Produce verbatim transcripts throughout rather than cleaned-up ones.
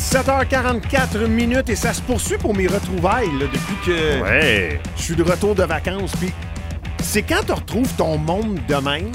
sept heures quarante-quatre minutes et ça se poursuit pour mes retrouvailles là, depuis que ouais. je suis de retour de vacances. Puis c'est quand tu retrouves ton monde de même,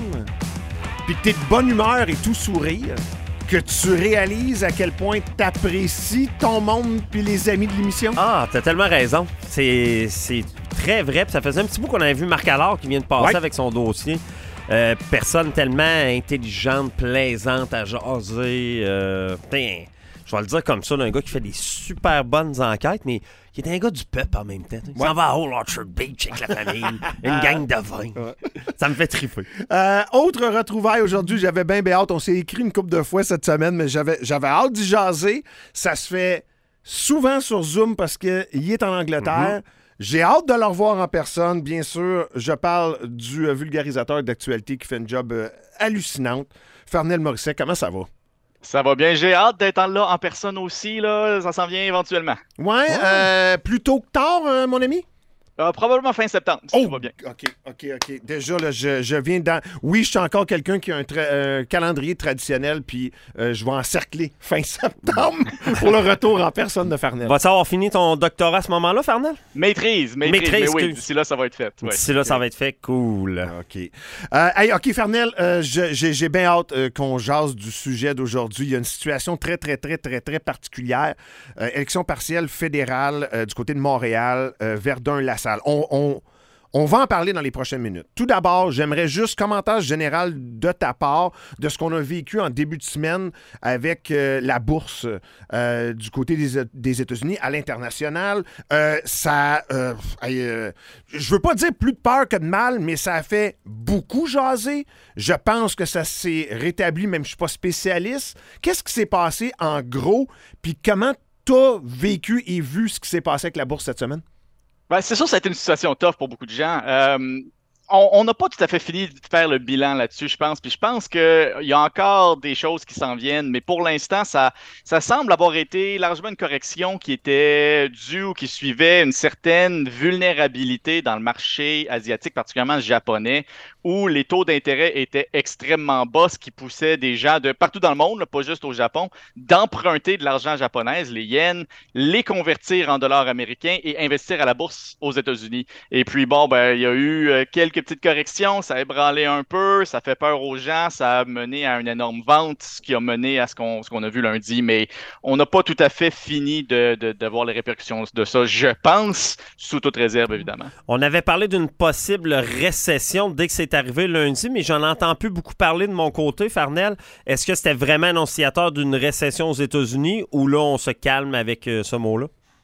puis que t'es de bonne humeur et tout sourire, que tu réalises à quel point t'apprécies ton monde puis les amis de l'émission. Ah, t'as tellement raison. C'est, c'est très vrai. Puis ça faisait un petit bout qu'on avait vu Marc Allard qui vient de passer ouais. avec son dossier. Euh, personne tellement intelligente, plaisante à jaser. Euh, putain, je vais le dire comme ça, là, un gars qui fait des super bonnes enquêtes, mais qui est un gars du peuple en même temps. Il ouais. s'en va à Old Orchard Beach avec la famille, une gang de vin. Ouais. Ça me fait triper. Euh, autre retrouvaille aujourd'hui, j'avais bien bien hâte. On s'est écrit une couple de fois cette semaine, mais j'avais, j'avais hâte d'y jaser. Ça se fait souvent sur Zoom parce qu'il est en Angleterre. Mm-hmm. J'ai hâte de le revoir en personne. Bien sûr, je parle du euh, vulgarisateur d'actualité qui fait une job euh, hallucinante. Fernel Morisset, comment ça va? Ça va bien. J'ai hâte d'être là en personne aussi. Là. Ça s'en vient éventuellement. Ouais, oh. euh, plus tôt que tard, euh, mon ami? Euh, probablement fin septembre, si oh, tout va bien. OK, OK, OK. Déjà, là, je, je viens dans... Oui, je suis encore quelqu'un qui a un, tra... un calendrier traditionnel, puis euh, je vais encercler fin septembre pour le retour en personne de Fernel. Vas-tu avoir fini ton doctorat à ce moment-là, Fernel? Maîtrise, maîtrise, maîtrise mais oui, d'ici là, ça va être fait. Ouais. D'ici là, ça va être fait, cool. OK. Euh, hey, OK, Fernel, euh, je, j'ai, j'ai bien hâte euh, qu'on jase du sujet d'aujourd'hui. Il y a une situation très, très, très, très, très particulière. Euh, élection partielle fédérale euh, du côté de Montréal, euh, Verdun-Lassalle. On, on, on va en parler dans les prochaines minutes. Tout d'abord, j'aimerais juste commentaire général de ta part de ce qu'on a vécu en début de semaine avec euh, la bourse euh, du côté des, des États-Unis à l'international. Euh, ça, euh, euh, je veux pas dire plus de peur que de mal, mais ça a fait beaucoup jaser. Je pense que ça s'est rétabli, même je suis pas spécialiste. Qu'est-ce qui s'est passé en gros? Puis comment t'as vécu et vu ce qui s'est passé avec la bourse cette semaine? Ben, c'est sûr que ça a été une situation tough pour beaucoup de gens. Euh, on n'a pas tout à fait fini de faire le bilan là-dessus, je pense. Puis je pense qu'il y a encore des choses qui s'en viennent. Mais pour l'instant, ça, ça semble avoir été largement une correction qui était due ou qui suivait une certaine vulnérabilité dans le marché asiatique, particulièrement japonais, où les taux d'intérêt étaient extrêmement bas, ce qui poussait des gens de partout dans le monde, là, pas juste au Japon, d'emprunter de l'argent japonais, les yens, les convertir en dollars américains et investir à la bourse aux États-Unis. Et puis bon, ben il y a eu euh, quelques petites corrections, ça a ébranlé un peu, ça fait peur aux gens, ça a mené à une énorme vente, ce qui a mené à ce qu'on, ce qu'on a vu lundi, mais on n'a pas tout à fait fini de, de, de voir les répercussions de ça, je pense, sous toute réserve, évidemment. On avait parlé d'une possible récession dès que c'est arrivé lundi, mais j'en entends plus beaucoup parler de mon côté, Farnell. Est-ce que c'était vraiment annonciateur d'une récession aux États-Unis ou là, on se calme avec euh, ce mot-là?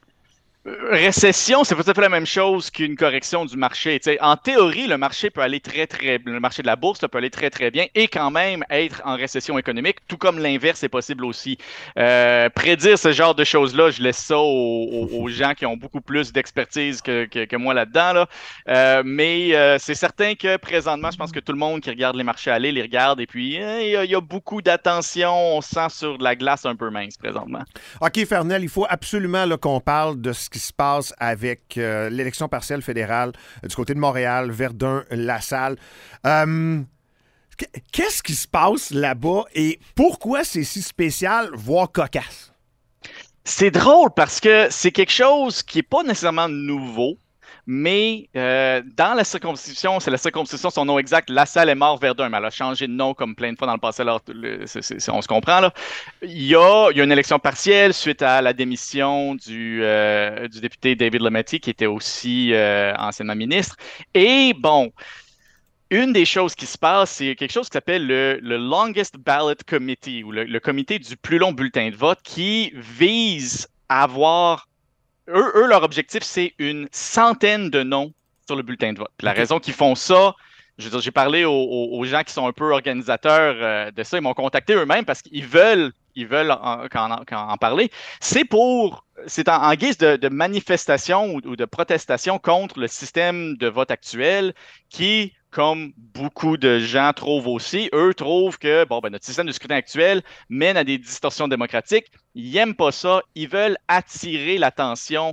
Récession, c'est pas tout à fait la même chose qu'une correction du marché. T'sais, en théorie, le marché peut aller très, très... Le marché de la bourse peut aller très, très bien et quand même être en récession économique, tout comme l'inverse est possible aussi. Euh, prédire ce genre de choses-là, je laisse ça aux, aux, aux gens qui ont beaucoup plus d'expertise que, que, que moi là-dedans. Là. Euh, mais euh, c'est certain que présentement, je pense que tout le monde qui regarde les marchés aller les regarde et puis il euh, y, y a beaucoup d'attention. On sent sur de la glace un peu mince présentement. OK, Fernel, il faut absolument là, qu'on parle de ce qui se passe avec euh, l'élection partielle fédérale euh, du côté de Montréal, Verdun, Lassalle. Euh, qu'est-ce qui se passe là-bas et pourquoi c'est si spécial, voire cocasse? C'est drôle parce que c'est quelque chose qui n'est pas nécessairement nouveau. Mais euh, dans la circonscription, c'est la circonscription, son nom exact, Lassalle est mort Verdun, mais elle a changé de nom comme plein de fois dans le passé, alors le, c'est, c'est, on se comprend là. Il y a, il y a une élection partielle suite à la démission du, euh, du député David Lametti, qui était aussi euh, anciennement ministre. Et bon, une des choses qui se passe, c'est quelque chose qui s'appelle le, le Longest Ballot Committee, ou le, le comité du plus long bulletin de vote, qui vise à avoir Eux, eux, leur objectif, c'est une centaine de noms sur le bulletin de vote. Puis la okay. raison qu'ils font ça, je veux dire, j'ai parlé aux, aux, aux gens qui sont un peu organisateurs euh, de ça, ils m'ont contacté eux-mêmes parce qu'ils veulent, ils veulent en, en, en, en parler. C'est pour, c'est en, en guise de, de manifestation ou, ou de protestation contre le système de vote actuel qui, comme beaucoup de gens trouvent aussi, eux trouvent que bon, ben, notre système de scrutin actuel mène à des distorsions démocratiques. Ils n'aiment pas ça. Ils veulent attirer l'attention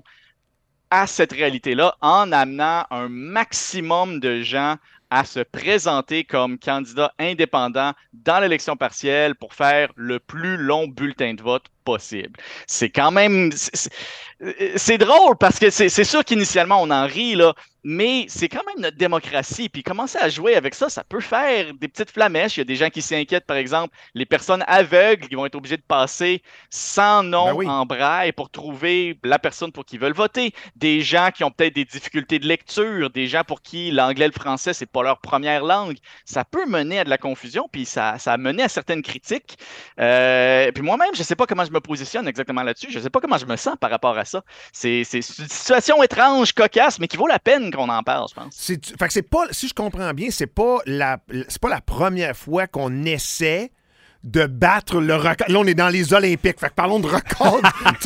à cette réalité-là en amenant un maximum de gens à se présenter comme candidats indépendants dans l'élection partielle pour faire le plus long bulletin de vote possible. C'est quand même... C'est, c'est drôle parce que c'est, c'est sûr qu'initialement, on en rit, là, mais c'est quand même notre démocratie. Puis commencer à jouer avec ça, ça peut faire des petites flamèches. Il y a des gens qui s'inquiètent, par exemple, les personnes aveugles qui vont être obligées de passer sans nom Ben oui. en braille pour trouver la personne pour qui ils veulent voter. Des gens qui ont peut-être des difficultés de lecture, des gens pour qui l'anglais et le français, c'est pas leur première langue. Ça peut mener à de la confusion, puis ça, ça a mené à certaines critiques. Euh, puis moi-même, je sais pas comment je me positionne exactement là-dessus. Je sais pas comment je me sens par rapport à ça. C'est, c'est une situation étrange, cocasse, mais qui vaut la peine qu'on en parle, je pense. C'est, fait que c'est pas, si je comprends bien, c'est pas la, c'est pas la première fois qu'on essaie de battre le record. Là, on est dans les Olympiques. Fait que parlons de record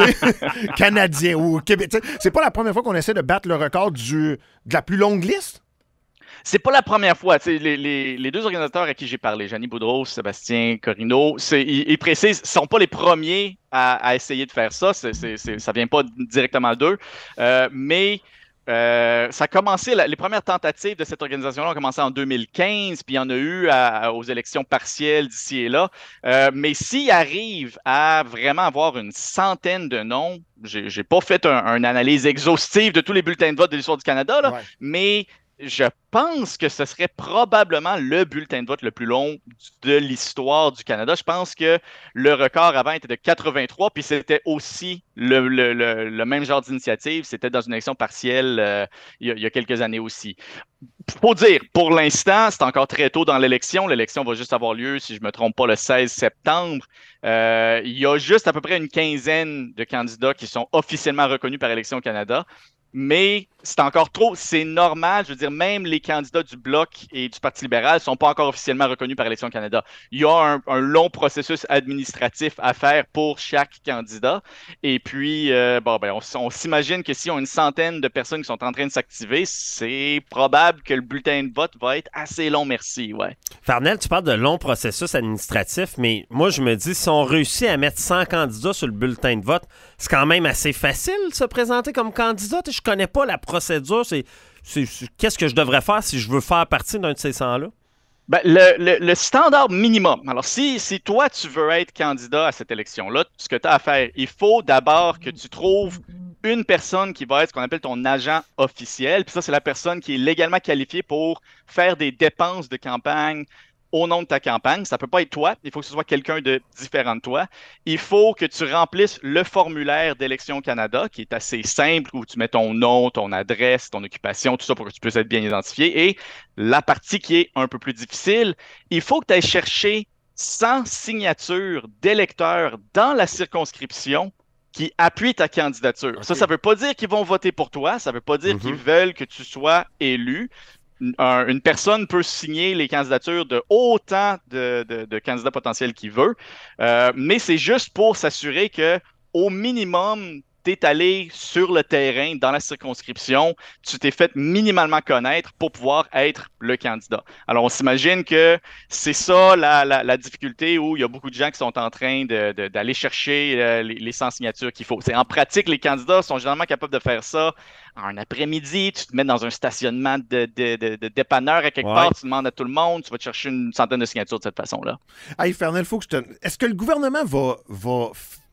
canadien ou québécois. C'est pas la première fois qu'on essaie de battre le record du, de la plus longue liste? C'est pas la première fois. Les, les, les deux organisateurs à qui j'ai parlé, Gianni Boudreau, Sébastien Corrineau, c'est, ils, ils précisent, ils sont pas les premiers à, à essayer de faire ça. C'est, c'est, c'est, ça vient pas directement d'eux. Euh, mais euh, ça a commencé, la, les premières tentatives de cette organisation-là ont commencé en deux mille quinze, puis il y en a eu à, aux élections partielles d'ici et là. Euh, mais s'ils arrivent à vraiment avoir une centaine de noms, j'ai, j'ai pas fait un, une analyse exhaustive de tous les bulletins de vote de l'histoire du Canada, là, ouais. mais je pense que ce serait probablement le bulletin de vote le plus long de l'histoire du Canada. Je pense que le record avant était de quatre-vingt-trois, puis c'était aussi le, le, le, le même genre d'initiative. C'était dans une élection partielle euh, il, y a, il y a quelques années aussi. Faut dire, pour l'instant, c'est encore très tôt dans l'élection. L'élection va juste avoir lieu, si je ne me trompe pas, le seize septembre. Euh, il y a juste à peu près une quinzaine de candidats qui sont officiellement reconnus par Élections Canada. Mais c'est encore trop, c'est normal. Je veux dire, même les candidats du Bloc et du Parti libéral ne sont pas encore officiellement reconnus par Élections Canada. Il y a un, un long processus administratif à faire pour chaque candidat. Et puis, euh, bon, ben, on, on s'imagine que si on a une centaine de personnes qui sont en train de s'activer, c'est probable que le bulletin de vote va être assez long, merci. Ouais. Farnell, tu parles de long processus administratif, mais moi, je me dis, si on réussit à mettre cent candidats sur le bulletin de vote, c'est quand même assez facile de se présenter comme candidat. Je connais pas la procédure. C'est, c'est, c'est, qu'est-ce que je devrais faire si je veux faire partie d'un de ces cent-là? Ben, le, le, le standard minimum. Alors, si, si toi, tu veux être candidat à cette élection-là, ce que tu as à faire, il faut d'abord que tu trouves une personne qui va être ce qu'on appelle ton agent officiel. Puis ça, c'est la personne qui est légalement qualifiée pour faire des dépenses de campagne au nom de ta campagne. Ça ne peut pas être toi. Il faut que ce soit quelqu'un de différent de toi. Il faut que tu remplisses le formulaire d'Élections Canada, qui est assez simple, où tu mets ton nom, ton adresse, ton occupation, tout ça pour que tu puisses être bien identifié. Et la partie qui est un peu plus difficile, il faut que tu ailles chercher cent signatures d'électeurs dans la circonscription qui appuient ta candidature. Okay. Ça, ça ne veut pas dire qu'ils vont voter pour toi. Ça ne veut pas dire mm-hmm. qu'ils veulent que tu sois élu. Un, une personne peut signer les candidatures de autant de, de, de candidats potentiels qu'il veut, euh, mais c'est juste pour s'assurer que au minimum, tu es allé sur le terrain dans la circonscription, tu t'es fait minimalement connaître pour pouvoir être le candidat. Alors, on s'imagine que c'est ça la, la, la difficulté où il y a beaucoup de gens qui sont en train de, de, d'aller chercher euh, les, les cent signatures qu'il faut. C'est, en pratique, les candidats sont généralement capables de faire ça un après-midi, tu te mets dans un stationnement de, de, de, de dépanneur à quelque ouais. part, tu demandes à tout le monde, tu vas te chercher une centaine de signatures de cette façon-là. Hey, Farnell, faut que je te... Est-ce que le gouvernement va... va...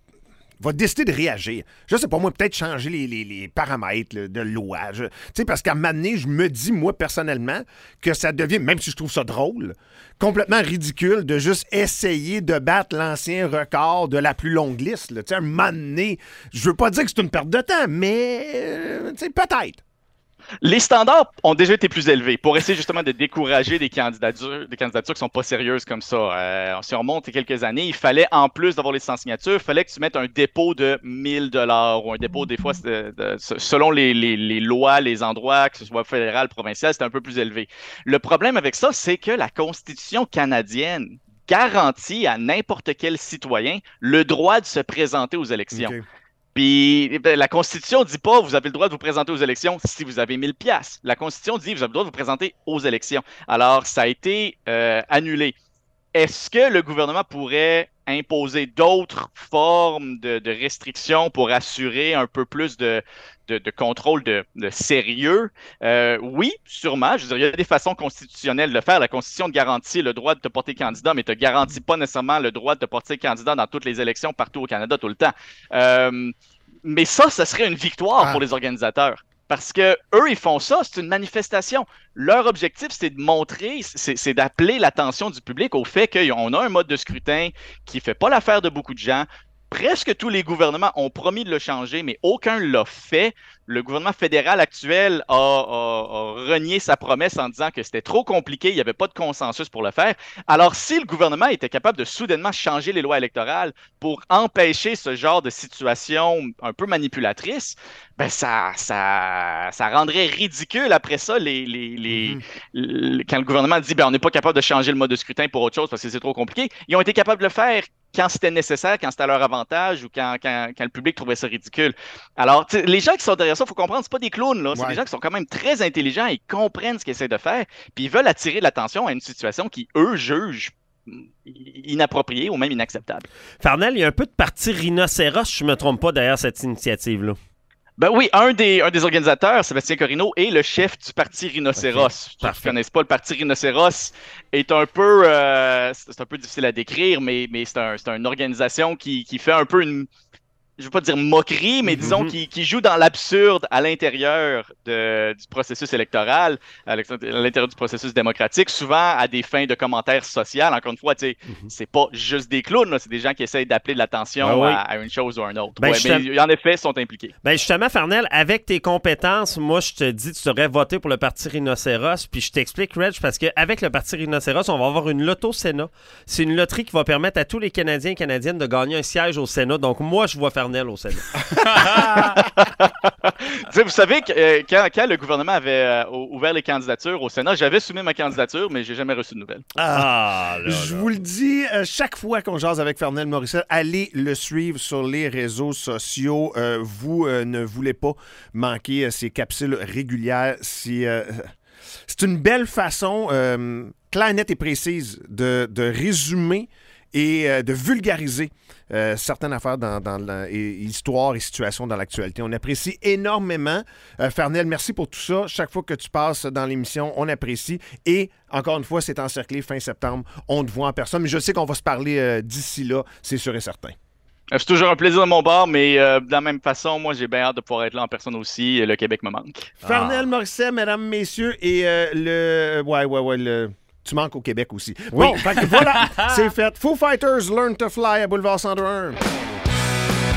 va décider de réagir. Je sais pas, moi, peut-être changer les, les, les paramètres là, de loi. Tu sais, parce qu'à un moment donné, je me dis, moi, personnellement, que ça devient, même si je trouve ça drôle, complètement ridicule de juste essayer de battre l'ancien record de la plus longue liste. Tu sais, à un moment donné, je veux pas dire que c'est une perte de temps, mais, euh, tu sais, peut-être. Les standards ont déjà été plus élevés pour essayer justement de décourager des candidatures, des candidatures qui sont pas sérieuses comme ça. Euh, si on remonte quelques années, il fallait, en plus d'avoir les cent signatures, il fallait que tu mettes un dépôt de mille dollars ou un dépôt, des fois, de, de, selon les, les, les lois, les endroits, que ce soit fédéral, provincial, c'était un peu plus élevé. Le problème avec ça, c'est que la Constitution canadienne garantit à n'importe quel citoyen le droit de se présenter aux élections. Okay. Puis la Constitution ne dit pas vous avez le droit de vous présenter aux élections si vous avez mille piastres. La Constitution dit vous avez le droit de vous présenter aux élections. Alors, ça a été euh, annulé. Est-ce que le gouvernement pourrait imposer d'autres forme de, de restriction pour assurer un peu plus de, de, de contrôle de, de sérieux? Euh, oui, sûrement. Je veux dire, il y a des façons constitutionnelles de le faire. La Constitution te garantit le droit de te porter candidat, mais ne te garantit pas nécessairement le droit de te porter candidat dans toutes les élections partout au Canada tout le temps. Euh, mais ça, ça serait une victoire ah. pour les organisateurs. Parce que eux, ils font ça, c'est une manifestation. Leur objectif, c'est de montrer, c'est, c'est d'appeler l'attention du public au fait qu'on a un mode de scrutin qui ne fait pas l'affaire de beaucoup de gens. Presque tous les gouvernements ont promis de le changer, mais aucun ne l'a fait. Le gouvernement fédéral actuel a, a, a renié sa promesse en disant que c'était trop compliqué, il n'y avait pas de consensus pour le faire. Alors, si le gouvernement était capable de soudainement changer les lois électorales pour empêcher ce genre de situation un peu manipulatrice, ben ça, ça, ça rendrait ridicule après ça les, les, les, mm-hmm. les, quand le gouvernement dit ben, on n'est pas capable de changer le mode de scrutin pour autre chose parce que c'est trop compliqué. Ils ont été capables de le faire quand c'était nécessaire, quand c'était à leur avantage ou quand, quand, quand le public trouvait ça ridicule. Alors, les gens qui sont derrière ça, il faut comprendre, c'est pas des clowns, là. C'est ouais. des gens qui sont quand même très intelligents, ils comprennent ce qu'ils essaient de faire, puis ils veulent attirer l'attention à une situation qui, eux, jugent inappropriée ou même inacceptable. Farnell, il y a un peu de parti rhinocéros, si je ne me trompe pas, derrière cette initiative-là. Ben oui, un des, un des organisateurs, Sébastien Corino, est le chef du parti Rhinocéros. Okay. Si vous ne connaissez pas, le parti Rhinocéros est un peu, euh, c'est un peu difficile à décrire, mais, mais c'est, un, c'est une organisation qui, qui fait un peu une, je ne veux pas dire moquerie, mais disons mm-hmm. qui, qui joue dans l'absurde à l'intérieur de, du processus électoral, à l'intérieur du processus démocratique, souvent à des fins de commentaires sociaux. Encore une fois, tu sais, mm-hmm. c'est pas juste des clowns, là, c'est des gens qui essayent d'appeler de l'attention ah oui. à, à une chose ou à une autre. Ben, ouais, mais en effet, ils sont impliqués. Ben justement, Farnell, avec tes compétences, moi, je te dis, tu devrais voter pour le Parti Rhinocéros, puis je t'explique, Reg, parce qu'avec le Parti Rhinocéros, on va avoir une loto Sénat. C'est une loterie qui va permettre à tous les Canadiens et Canadiennes de gagner un siège au Sénat. Donc, moi, je vois faire au Sénat. Vous savez que euh, quand, quand le gouvernement avait euh, ouvert les candidatures au Sénat, j'avais soumis ma candidature, mais j'ai jamais reçu de nouvelles. Ah, là, je là. vous le dis, euh, chaque fois qu'on jase avec Farnell Morissette, allez le suivre sur les réseaux sociaux. Euh, vous euh, ne voulez pas manquer euh, ces capsules régulières. C'est, euh, c'est une belle façon, euh, claire, nette et précise, de, de résumer et euh, de vulgariser euh, certaines affaires dans, dans l'histoire et situations dans l'actualité. On apprécie énormément. Euh, Farnell, merci pour tout ça. Chaque fois que tu passes dans l'émission, on apprécie. Et encore une fois, c'est encerclé fin septembre. On te voit en personne. Mais je sais qu'on va se parler euh, d'ici là, c'est sûr et certain. C'est toujours un plaisir de mon bord, mais euh, de la même façon, moi, j'ai bien hâte de pouvoir être là en personne aussi. Le Québec me manque. Farnell ah. Morissette, mesdames, messieurs, et euh, le... Ouais, ouais, ouais, le... Tu manques au Québec aussi. Oui. Bon, fait que voilà, c'est fait. Foo Fighters, Learn to Fly à Boulevard cent un.